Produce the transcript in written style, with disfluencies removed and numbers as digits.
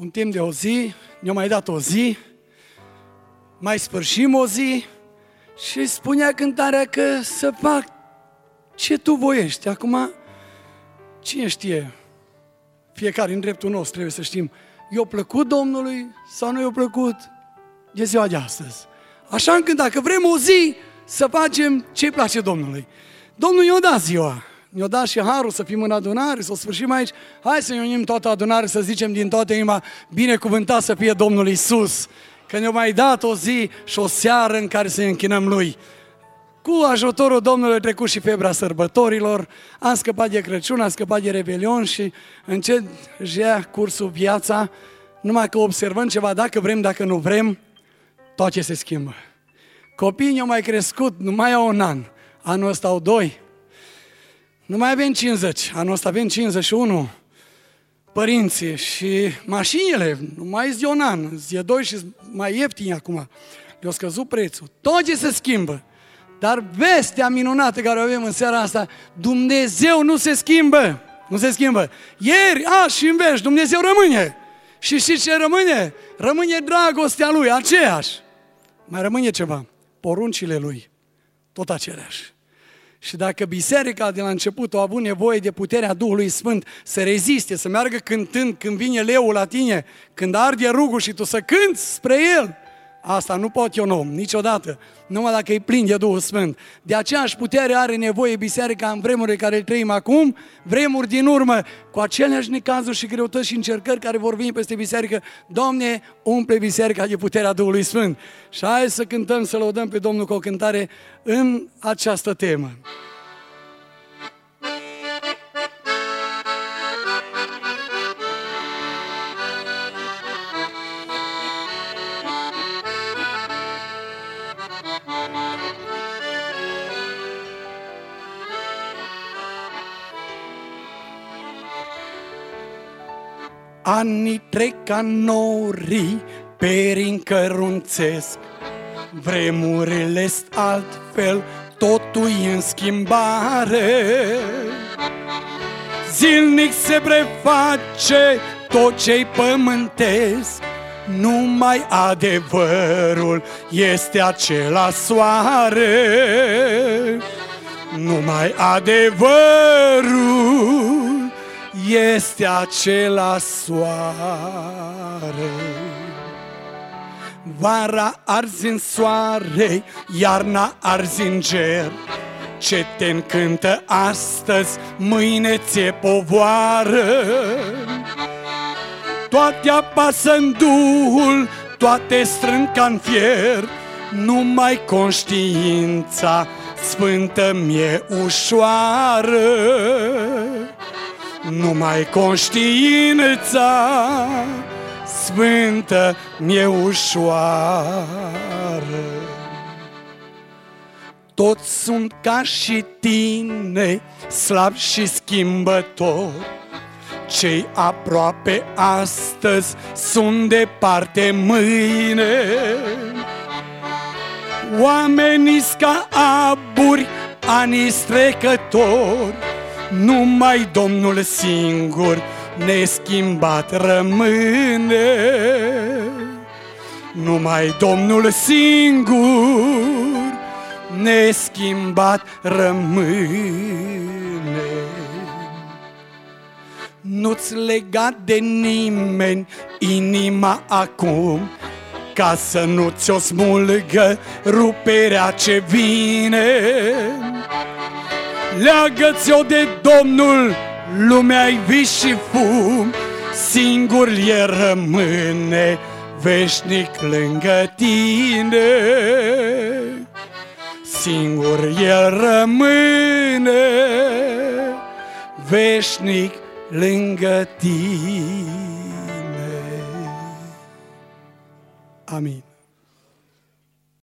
un timp de o zi, ne-a mai dat o zi, mai sfârșim o zi și spunea cântarea că să fac ce tu voiești. Acum, cine știe, fiecare în dreptul nostru trebuie să știm, i-a plăcut Domnului sau nu i-a plăcut de ziua de astăzi. Așa încât dacă vrem o zi să facem ce-i place Domnului. Domnul i-a dat ziua, ne-a dat și harul să fim în adunare, să o sfârșim aici. Hai să ne unim toată adunare, să zicem din toată inima, binecuvântat să fie Domnul Iisus, că ne-a mai dat o zi și o seară în care să ne închinăm Lui. Cu ajutorul Domnului a trecut și febra sărbătorilor, am scăpat de Crăciun, am scăpat de Revelion și încet își ia cursul viața, numai că observăm ceva, dacă vrem, dacă nu vrem, toate se schimbă. Copiii ne-au mai crescut, nu mai au un an, anul ăsta au 2, nu mai avem 50, anul ăsta avem 51, părinții și mașinile, nu mai zi de un an, zi de 2 și mai ieftini acum, le-a scăzut prețul, toate se schimbă. Dar vestea minunată care o avem în seara asta, Dumnezeu nu se schimbă, nu se schimbă. Ieri, azi și în veci, Dumnezeu rămâne. Și știți ce rămâne? Rămâne dragostea Lui, aceeași. Mai rămâne ceva, poruncile Lui, tot aceleași. Și dacă biserica de la început a avut nevoie de puterea Duhului Sfânt să reziste, să meargă cântând când vine leul la tine, când arde rugul și tu să cânți spre el, asta nu pot eu om, niciodată, numai dacă e plin de Duhul Sfânt. De aceeași putere are nevoie biserica în vremurile care le trăim acum, vremuri din urmă, cu aceleași necazuri și greutăți și încercări care vor veni peste biserică. Doamne, umple biserica de puterea Duhului Sfânt. Și hai să cântăm, să lăudăm pe Domnul cu o cântare în această temă. Anii trec ca norii, perii încărunțesc, vremurile-s altfel, totul e în schimbare. Zilnic se preface tot ce-i pământesc, numai adevărul este acela soare. Numai adevărul este acela soare. Vara arzi în soare, iarna arzi în ger. Ce te încântă astăzi, mâine ți-e povoară. Toate apasă în Duhul, toate strâng ca-n fier. Numai conștiința sfântă mi-e ușoară. Numai conștiința sfântă mi-e ușoară. Toți sunt ca și tine, slabi și schimbători. Cei aproape astăzi sunt departe mâine. Oamenii-s ca aburi, anii-s trecători. Numai Domnul singur neschimbat rămâne. Numai Domnul singur neschimbat rămâne. Nu-ți lega de nimeni inima acum, ca să nu ți-o smulgă ruperea ce vine. Leagă-ți-o de Domnul, lumea-i vis și fum, singur el rămâne veșnic lângă tine. Singur el rămâne veșnic lângă tine. Amin.